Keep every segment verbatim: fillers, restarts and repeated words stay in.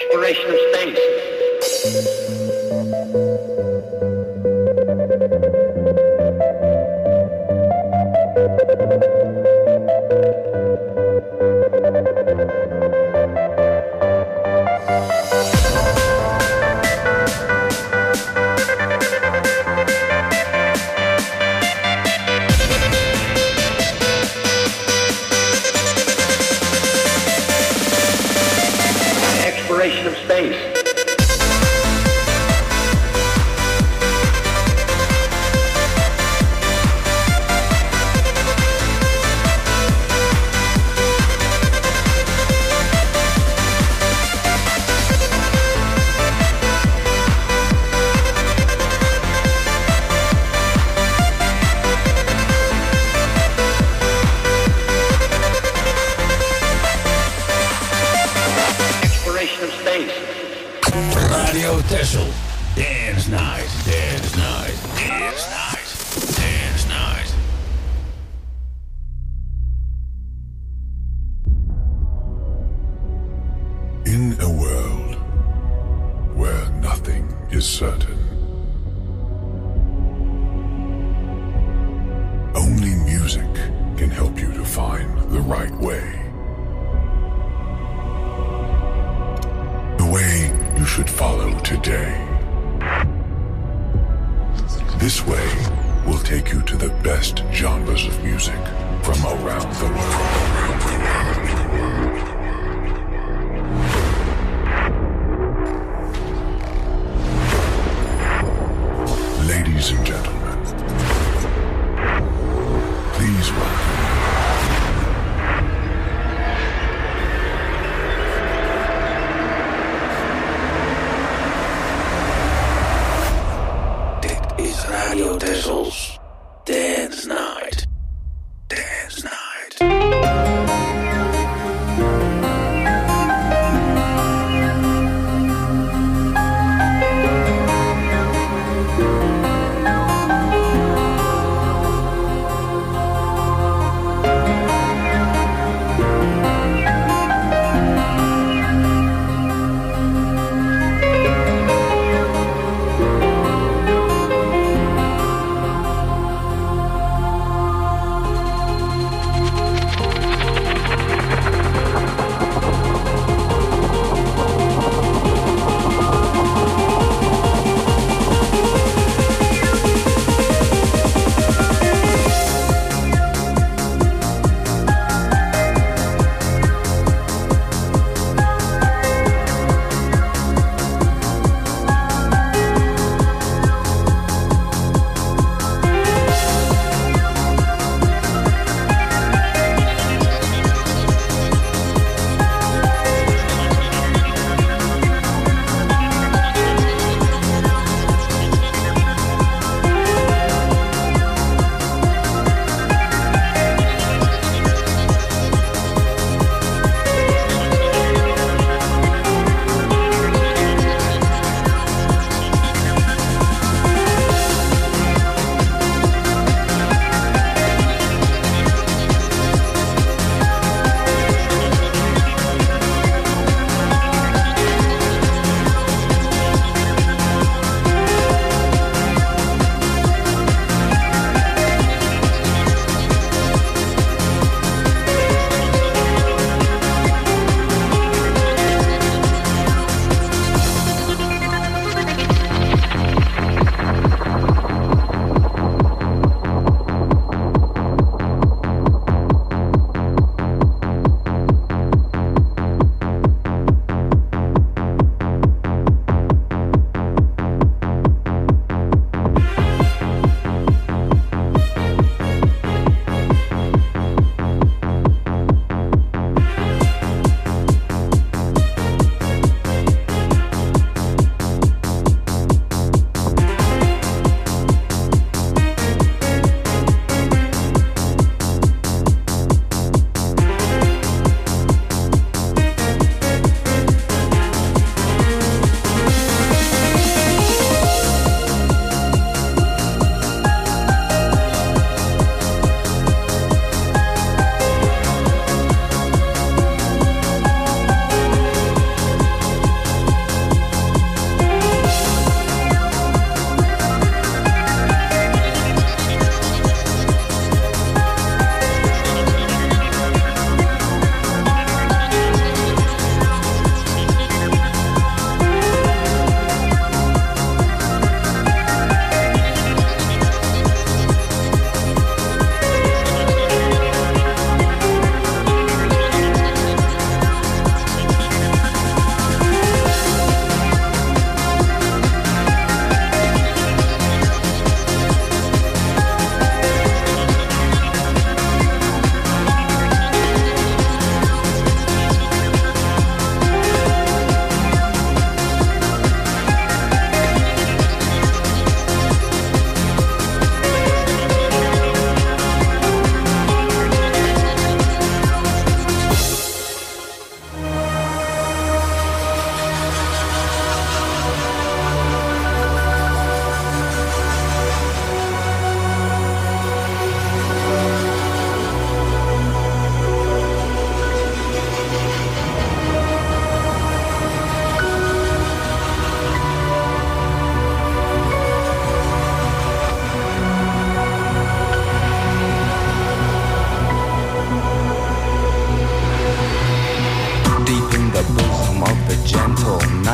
Exploration of space. Exploration of space. Of space. Radio Texel. Dance night, dance night, dance night, dance night. In a world where nothing is certain, only music can help you to find the right way. Way you should follow today. This way will take you to the best genres of music from around the world. Ladies and gentlemen, please welcome Radio Tessel's Dance Night. Dance Night.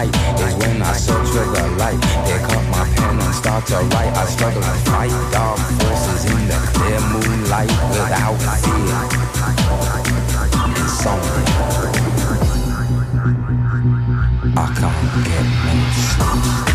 night is when I search for the light. Pick up my pen and start to write. I struggle to fight dark forces in the clear moonlight without fear. Insomnia. I can't get no sleep.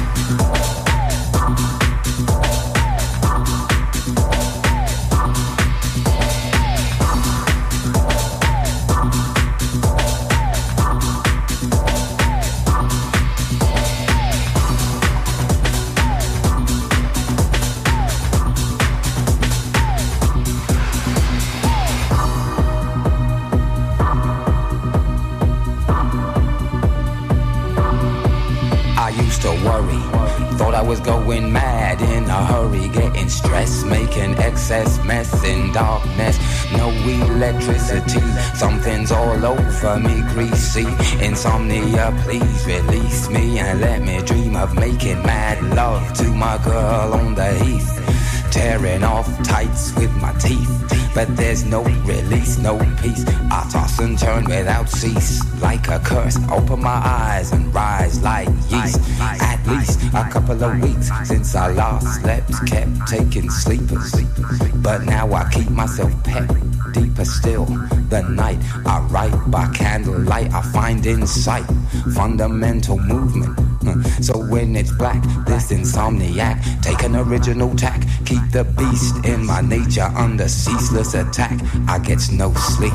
Was going mad in a hurry, getting stressed, making excess mess in darkness. No electricity, something's all over me, greasy. Insomnia, please release me and let me dream of making mad love to my girl on the heath. Tearing off tights with my teeth, but there's no release, no peace. I toss and turn without cease, like a curse. Open my eyes and rise like yeast. At least a couple of weeks since I last slept, kept taking sleepers, but now I keep myself pet. Deeper still, the night I write by candlelight. I find insight, fundamental movement. So when it's black, this insomniac, take an original tack, keep the beast in my nature under ceaseless attack. I get no sleep,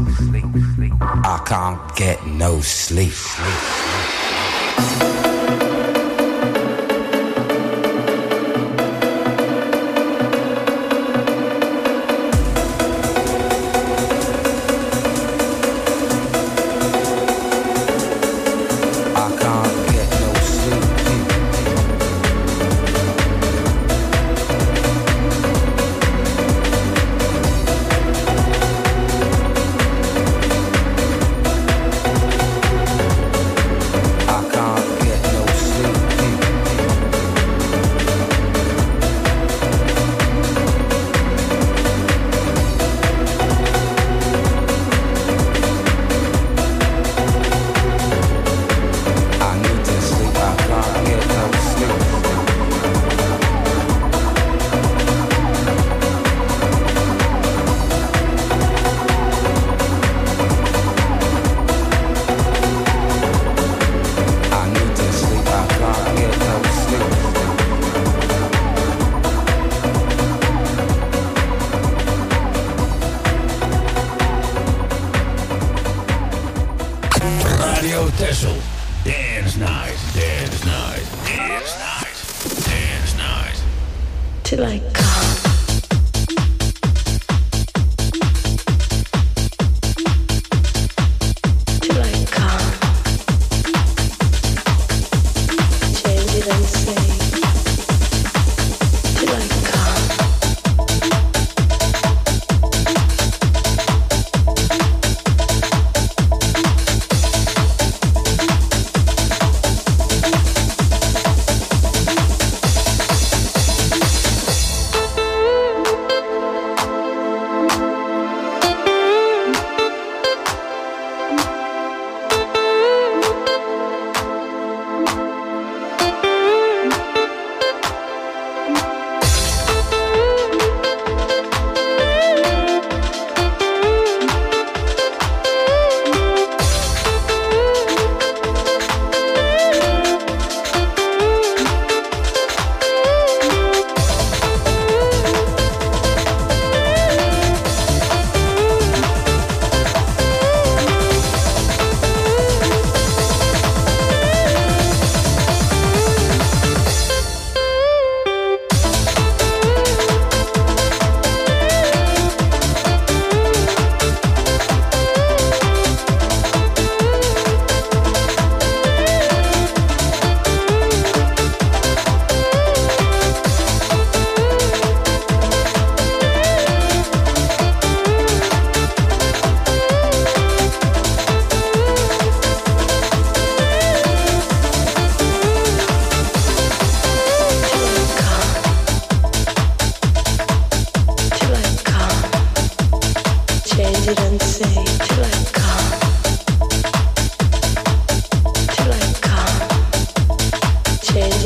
I can't get no sleep.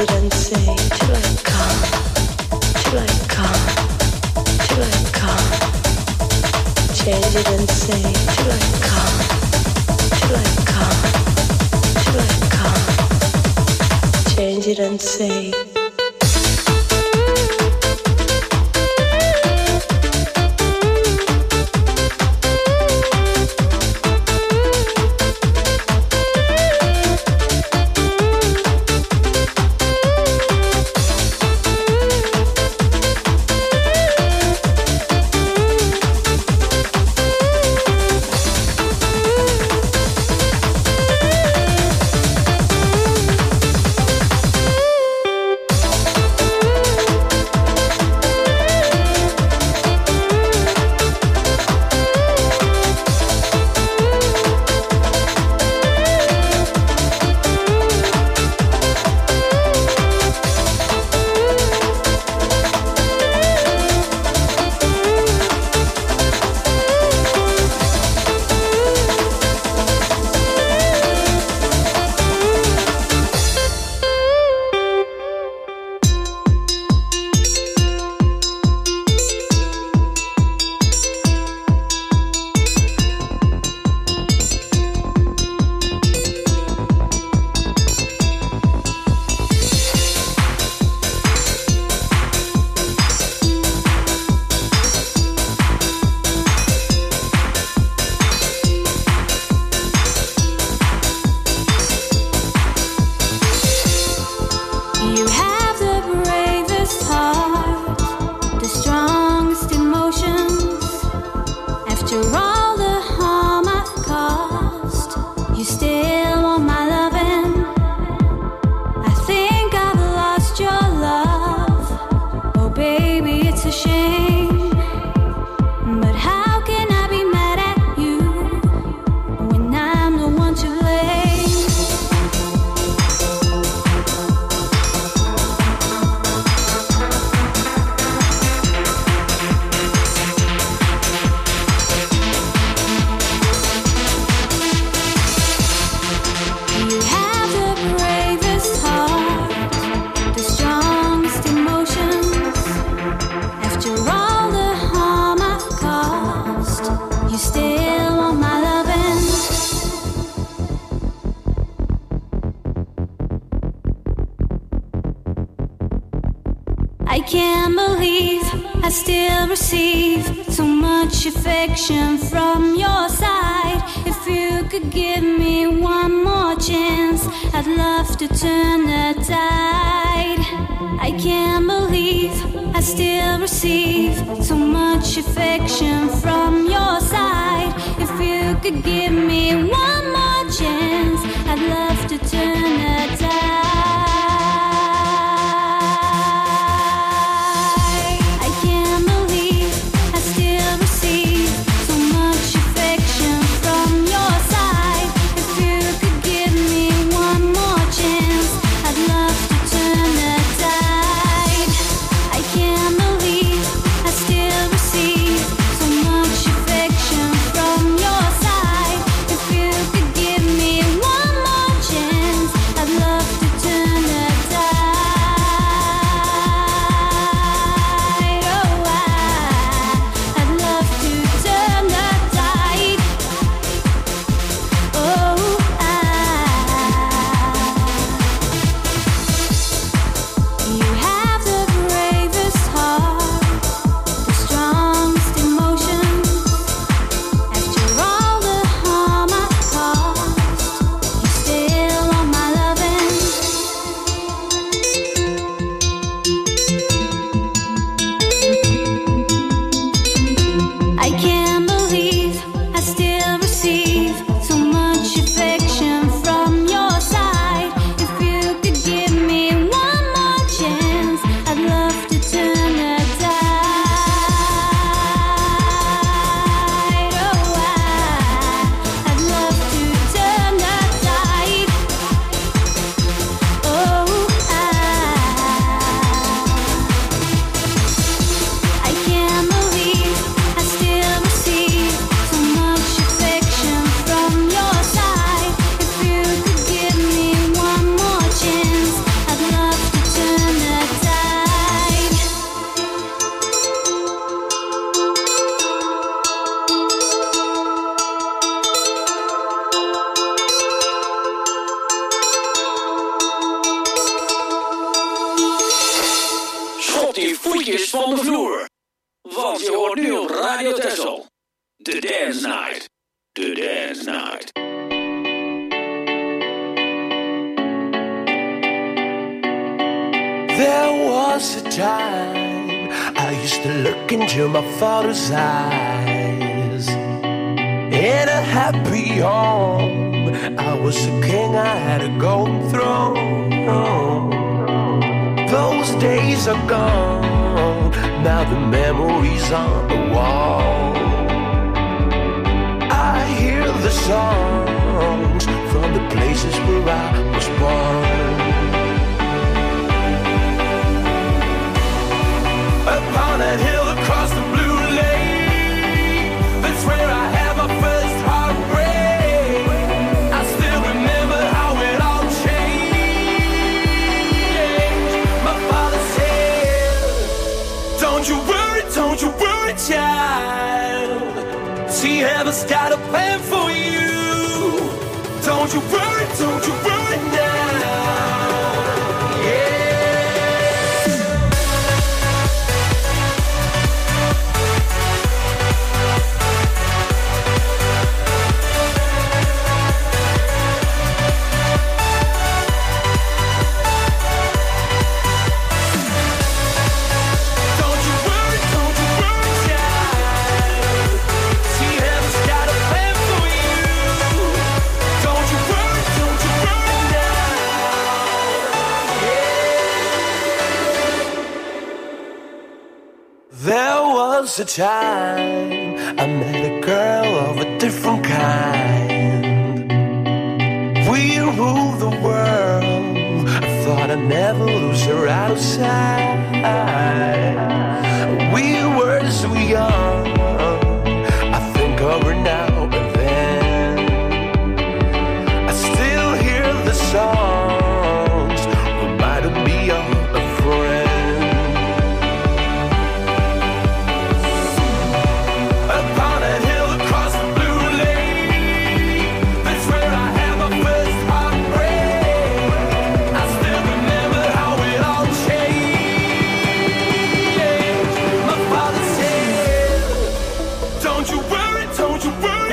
it and say till I come, till I come, till I come. Change it and say till I come, till I come, till I come. Change it and say. Affection from your side. If you could give me one more chance, I'd love to turn the tide. I can't believe I still receive so much affection from your side. If you could give me one more chance, I'd love to turn the tide. From your side, if you could give me one more chance, I'd voetjes van de vloer. Want je hoort nu op Radio Texel. The Dance Night. The Dance Night. There was a time I used to look into my father's eyes. In a happy home, I was a king, I had a golden throne. Those days are gone, now the memories on the wall. I hear the songs from the places where I was born. Upon that hill across the blue lake, that's where I had my first heartbreak. I still remember how it all changed. My father said, don't you worry, don't you worry, child. See, heaven's got a plan for you. Don't you worry, don't you worry now. There was a time I met a girl of a different kind. We ruled the world. I thought I'd never lose her out of sight. We were so young. I think of her now and then. I still hear the songs reminding me of a friend. Don't you worry, don't you worry.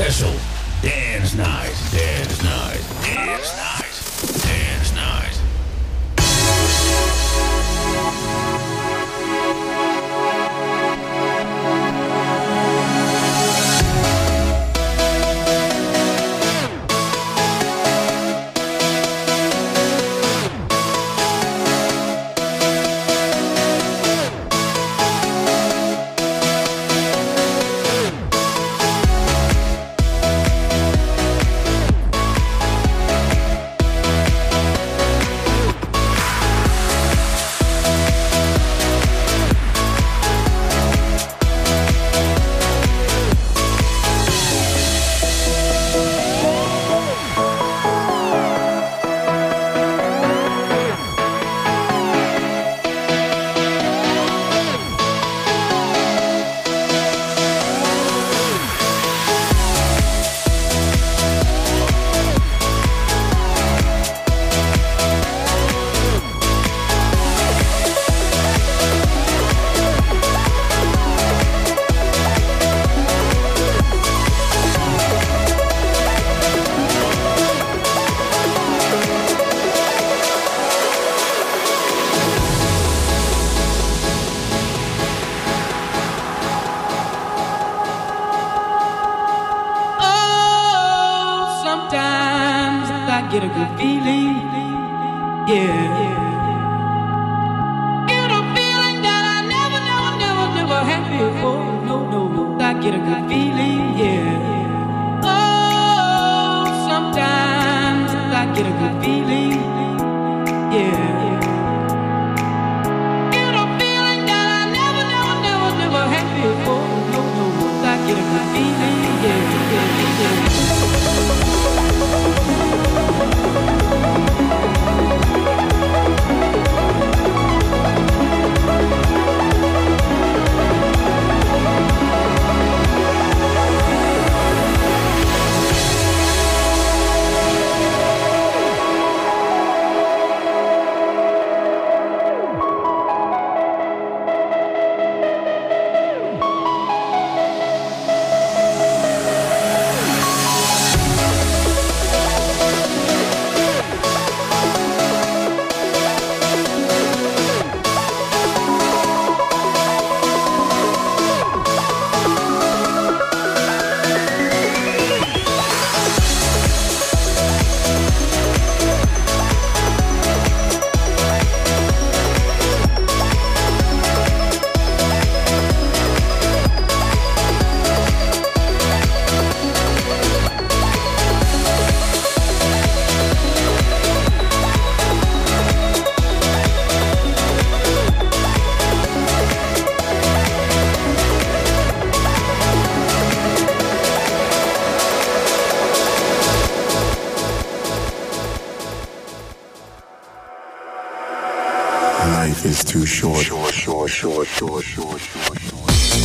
Texel. Dance night, dance night, dance night, dance night. Get a good feeling, yeah. Get a feeling that I never, never, never, never had before. No, no, I get a good feeling, yeah. Oh, sometimes I get a good feeling, yeah. Get a feeling that I never, never, never, never had before. No, no, I get a good feeling, yeah, yeah, yeah. Life is too short, short, short, short, short, short, short, short.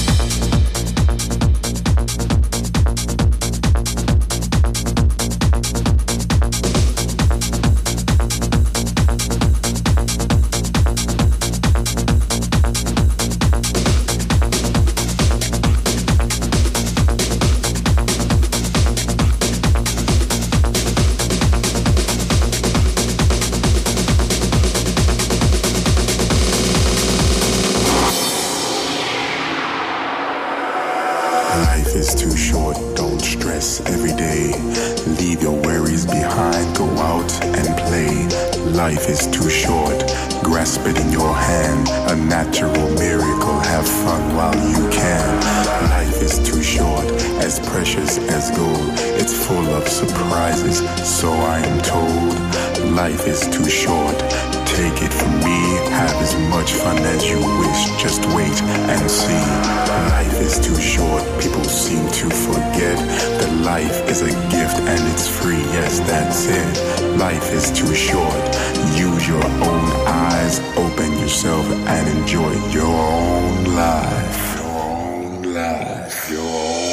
Life is too short, don't stress every day. Leave your worries behind, go out and play. Life is too short, grasp it in your hand. A natural miracle, have fun while you can. Life is too short, as precious as gold. It's full of surprises, so I am told. Life is too short, take it from me. Have as much fun as you wish, just wait and see. Life is too short, people seem to forget that life is a gift and it's free, yes, that's it. Life is too short, use your own eyes, open yourself and enjoy your own life. Your own life, your own life.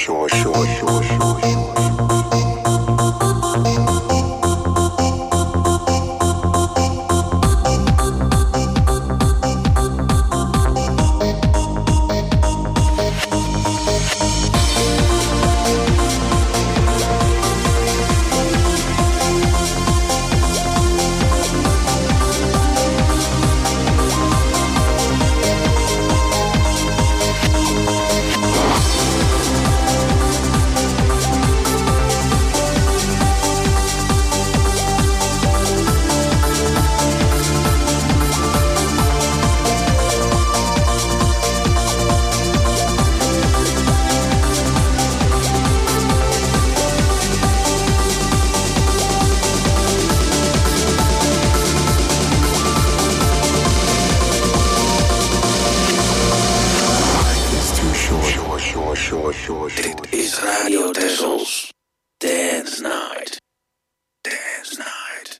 sure, sure, sure, sure, sure. Dit is Radio Tessels Dance Night. Dance Night.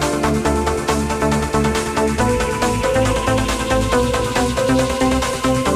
Thank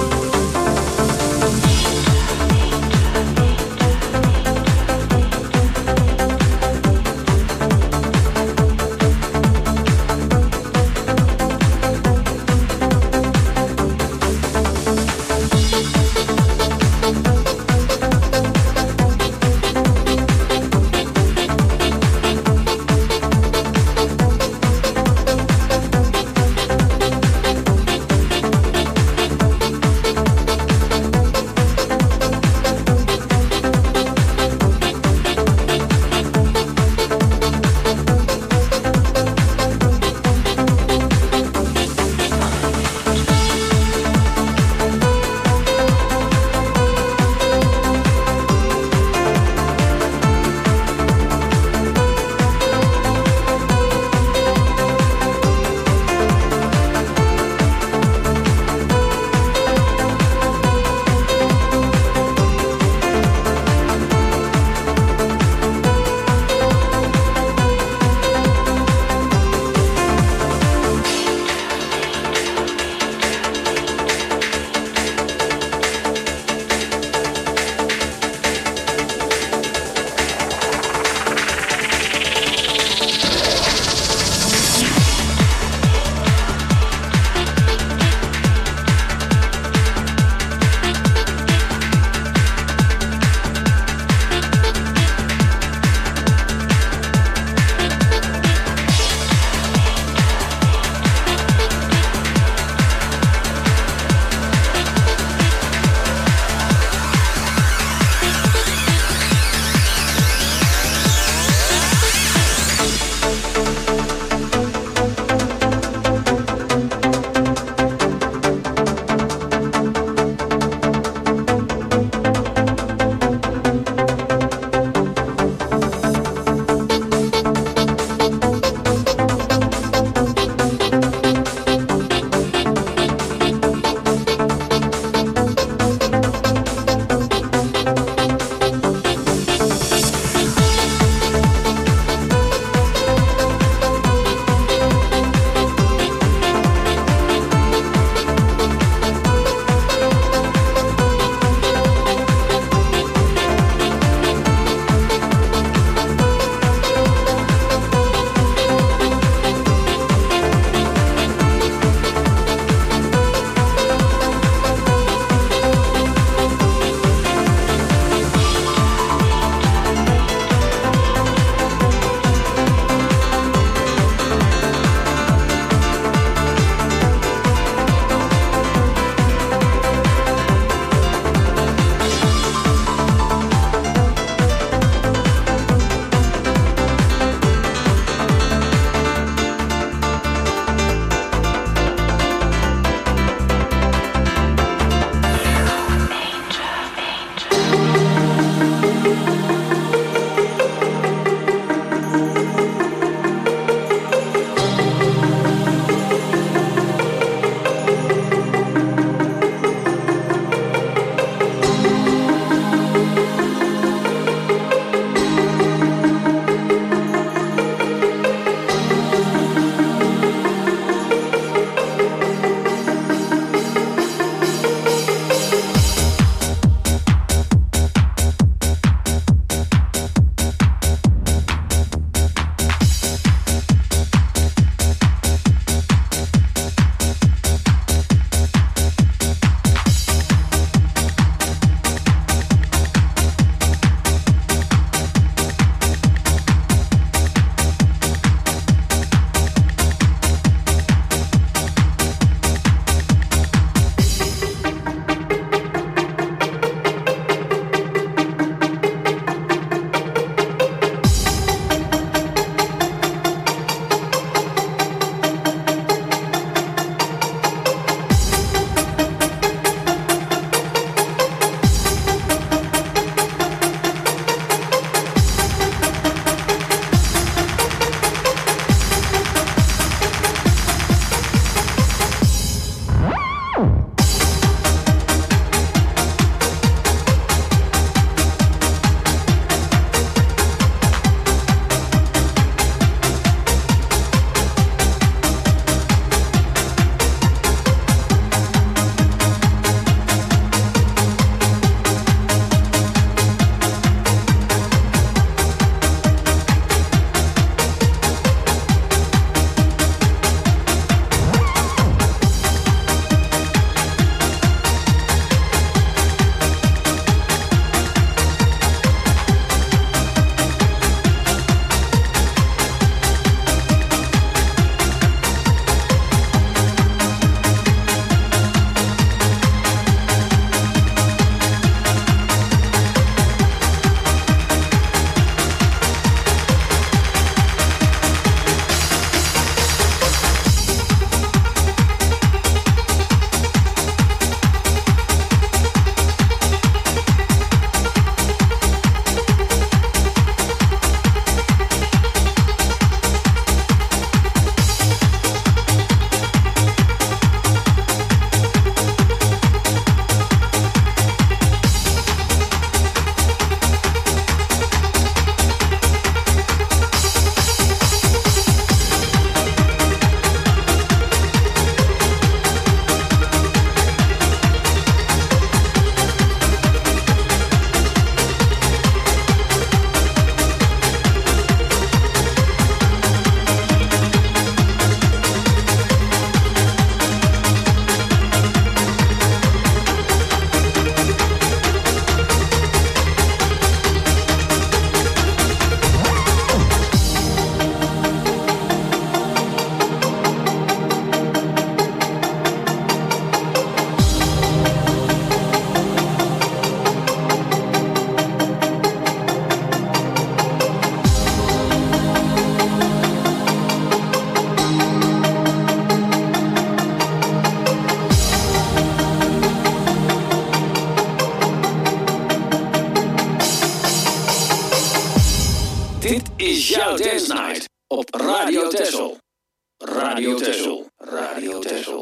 Dit is jouw Dance Night op Radio Texel. Radio Texel. Radio Texel.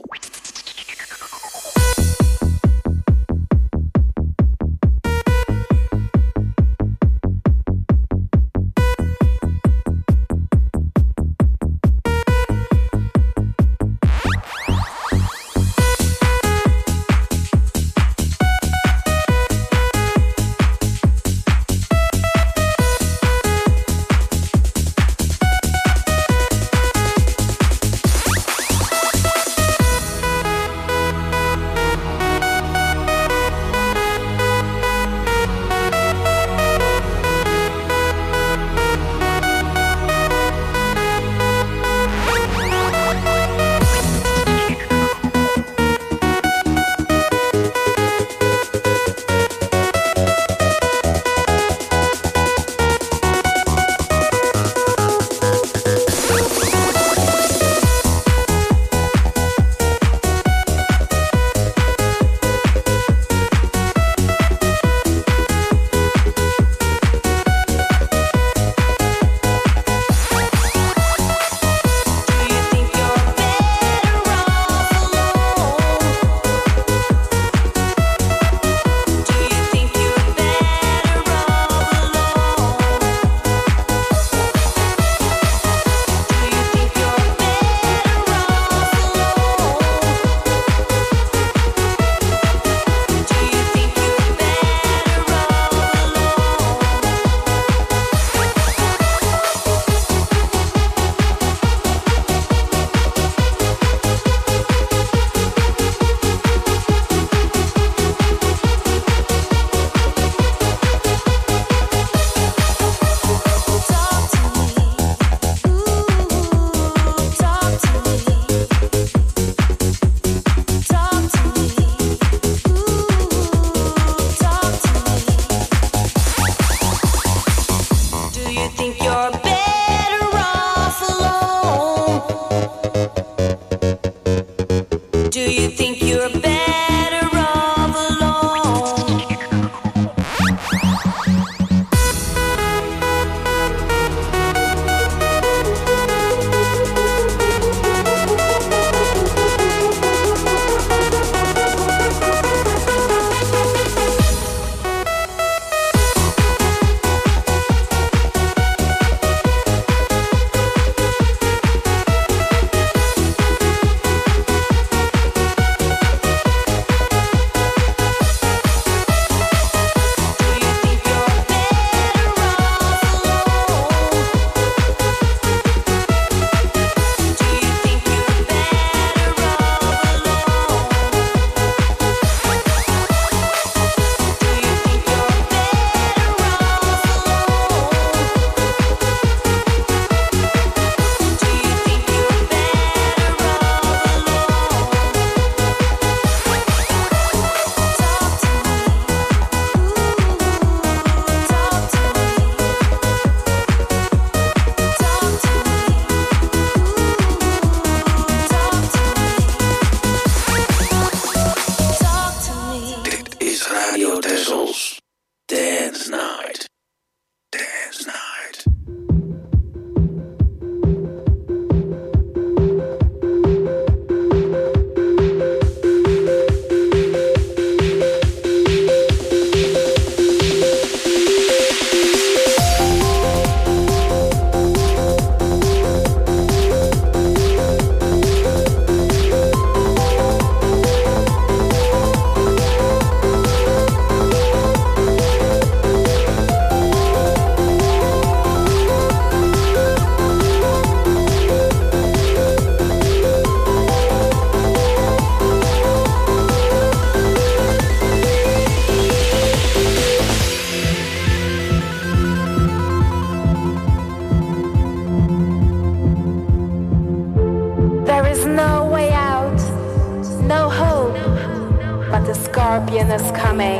scorpion is coming.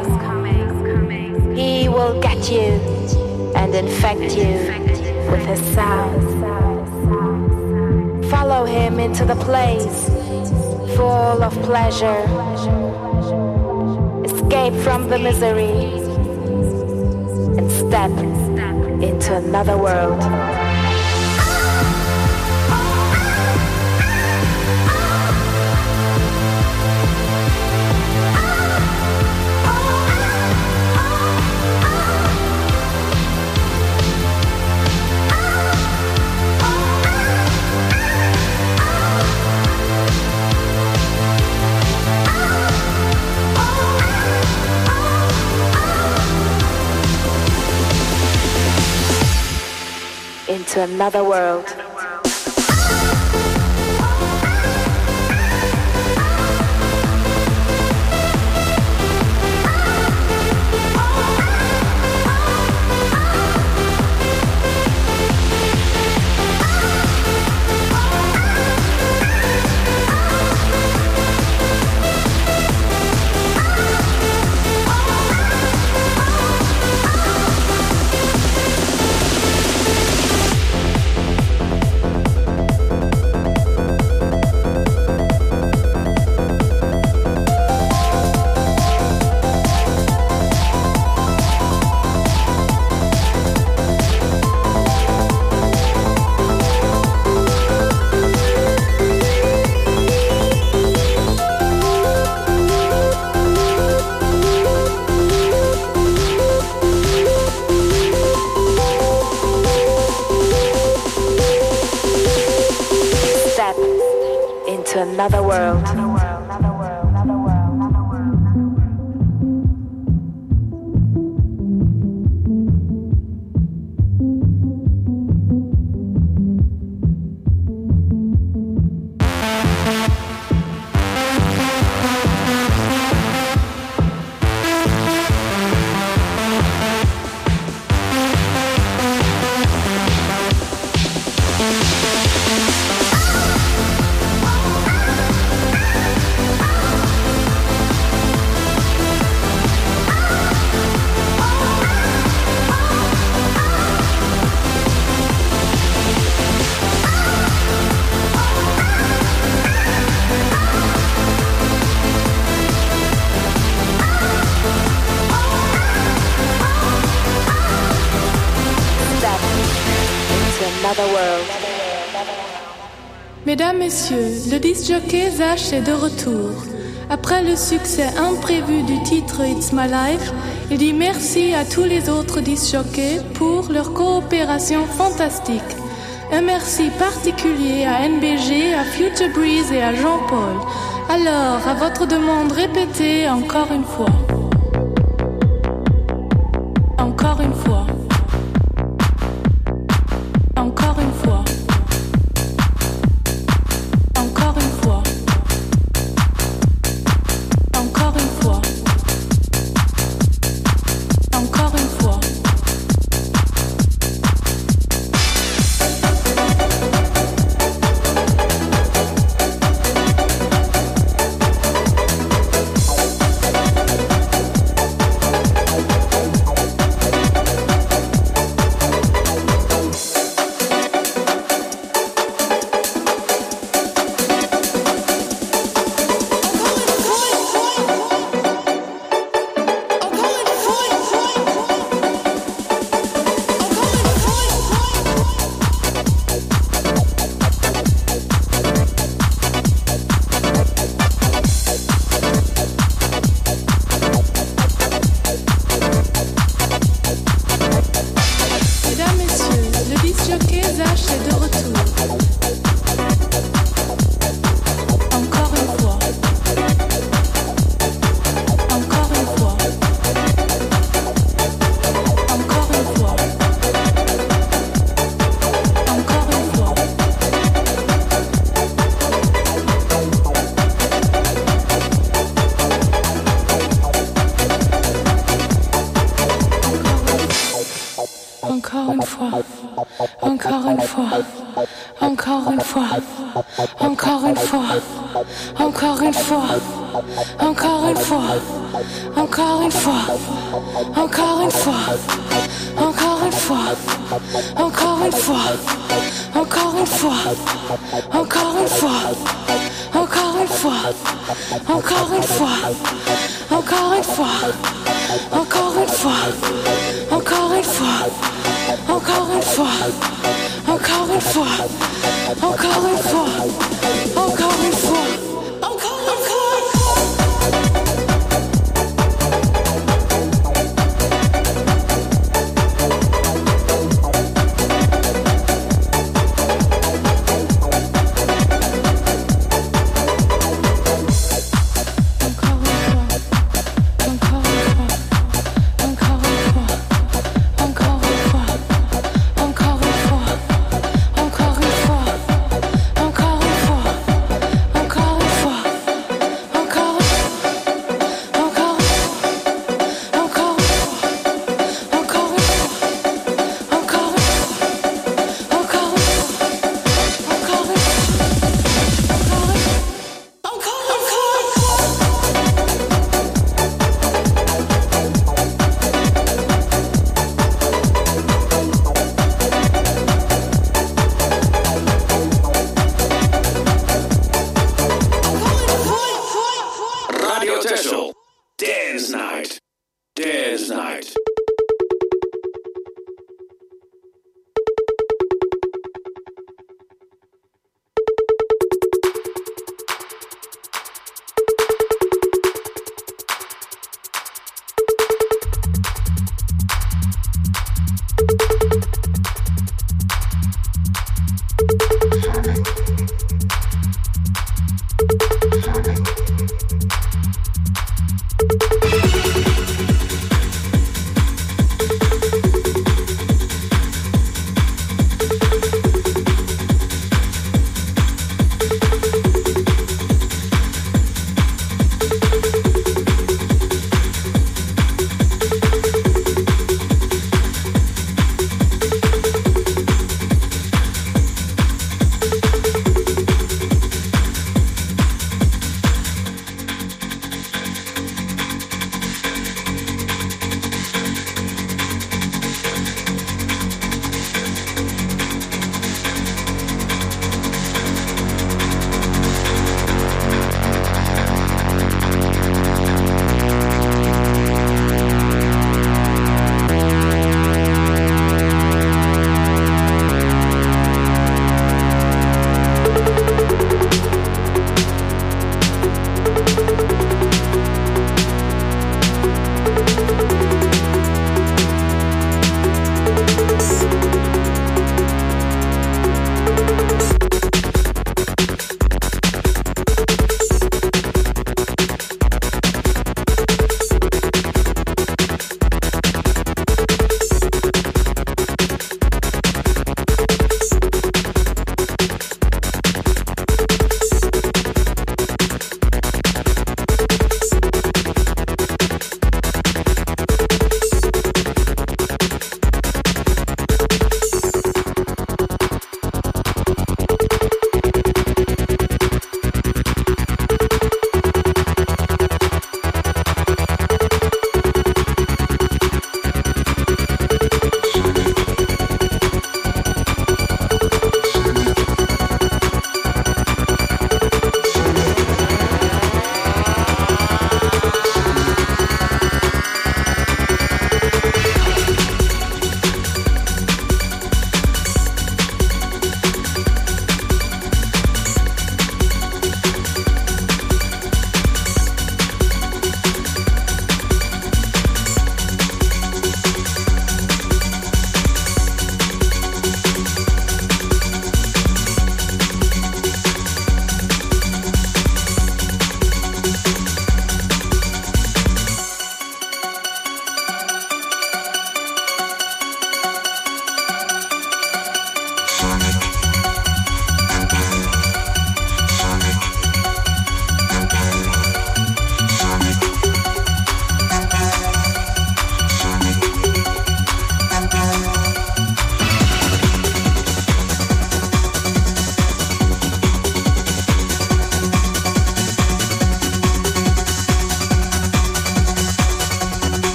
He will get you and infect you with his sound. Follow him into the place full of pleasure. Escape from the misery and step into another world. Into another world. Another world. Mesdames, Messieurs, le disc-jockey Zach est de retour. Après le succès imprévu du titre It's My Life, il dit merci à tous les autres disc-jockeys pour leur coopération fantastique. Un merci particulier à N B G, à Future Breeze et à Jean-Paul. Alors, à votre demande, répétez encore une fois. Encore une fois. Encore une fois. Encore une fois. Encore une fois. Encore une fois. Encore une fois, encore une fois, encore une fois, encore une fois, encore une fois, encore une fois, encore une fois, encore une fois, encore une fois, encore une fois, encore une fois, encore une fois, encore une fois, encore une fois, encore une fois, encore une fois, encore une fois, encore une fois, encore for, I'm calling for, I'm calling for, I'm calling for.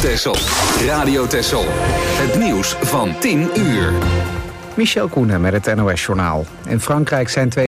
Texel. Radio Texel. Het nieuws van tien uur. Michel Koenen met het N O S-journaal. In Frankrijk zijn twee